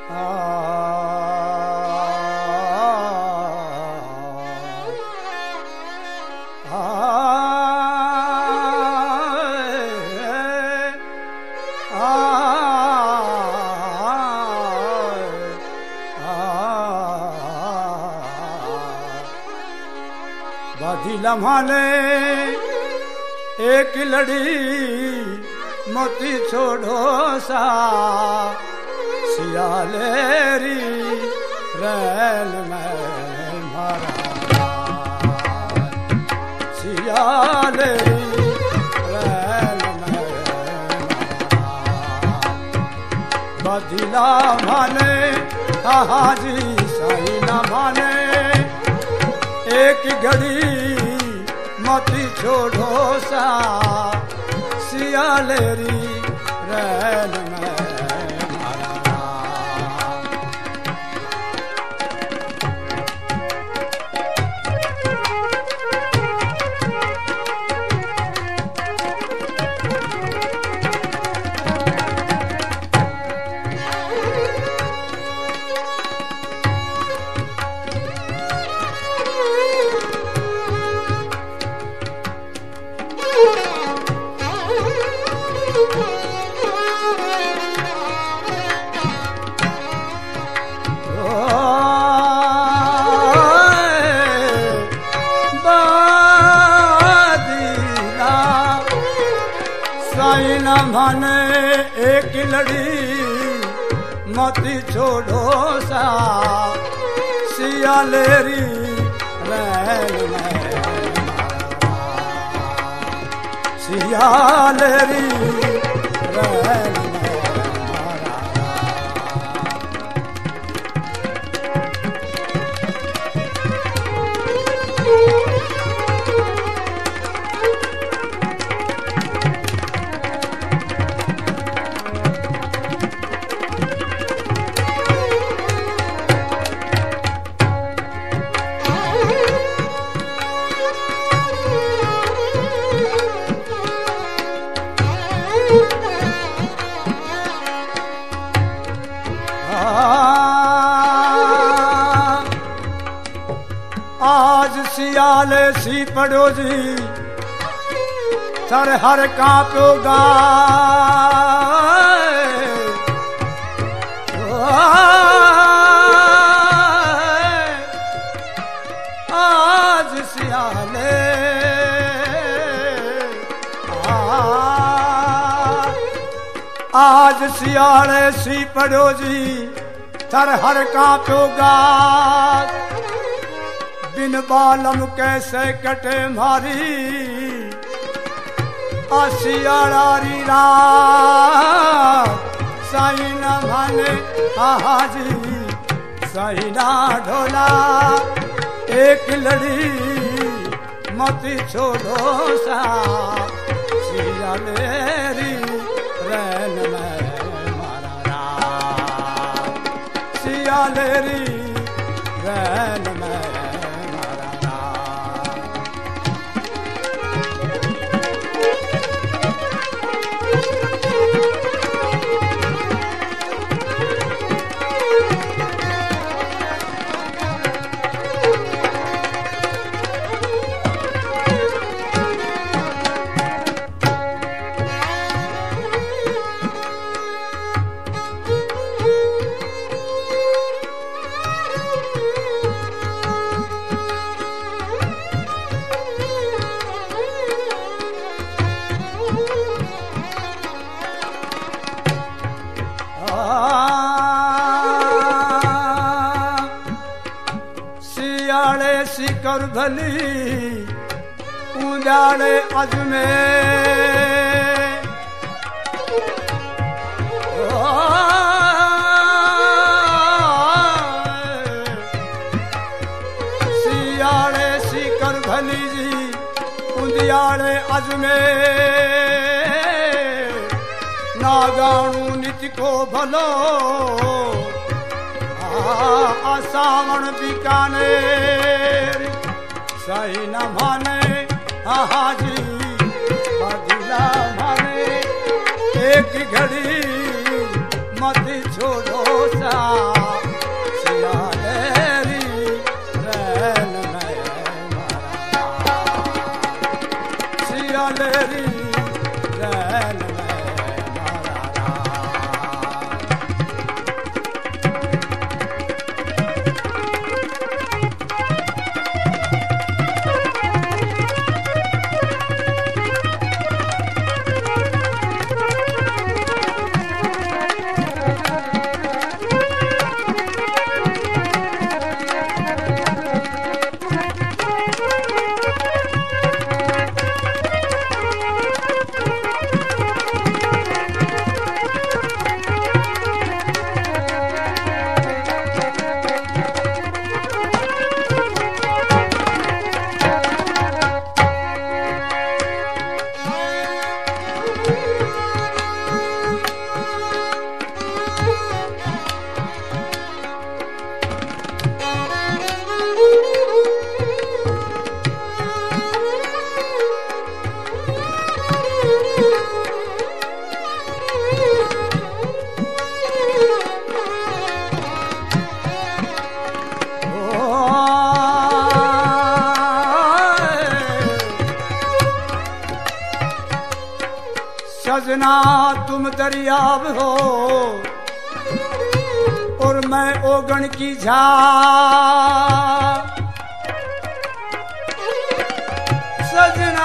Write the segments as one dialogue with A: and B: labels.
A: लम्हाने एक लड़ी मोती छोड़ो सा सियालेरी रैन में मारा सियालेरी रैन में बदिला माने हाजी सही न माने एक घड़ी मोती छोड़ो सा सियालेरी रैन में मारा माने एक लड़ी मोती छोड़ो सा सियालेरी रैन में सियालेरी रैन आज सियाले सी पड़ो जी सर हर कांपोगा आज सियाले आज सियाले सी पड़ो जी सर हर कांपोगा बिन बालम कैसे कटे मारी आसियारी रात साई न माने हाजी साई ना ढोला एक लड़ी मोती छोड़ो सा सियालेरी रैन में मारा सियालेरी रैन में सियाले सिकर भली उजाड़े अजमे सियाले सिकर भली जी उजाड़े अजमे नागाणु नित को भलो सावण बीकानेर सही न माने हाजी बदिला माने एक घड़ी मत छोड़ो सा सजना तुम दरियाव हो और मैं ओगन की झार। सजना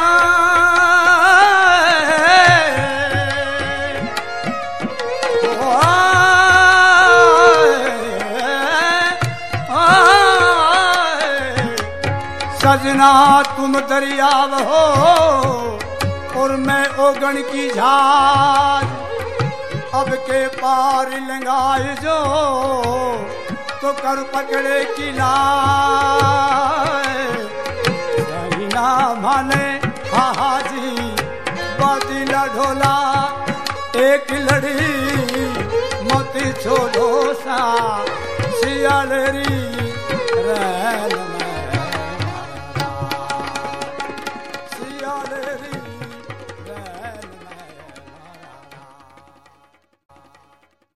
A: सजना तुम दरियाव हो और मैं ओगन की झार। अब के पार लंगाए जो तो कर पकड़े की लाए। सही ना माने हाजी बादिला ढोला एक लड़ी मत छोड़ो सा सियालेरी।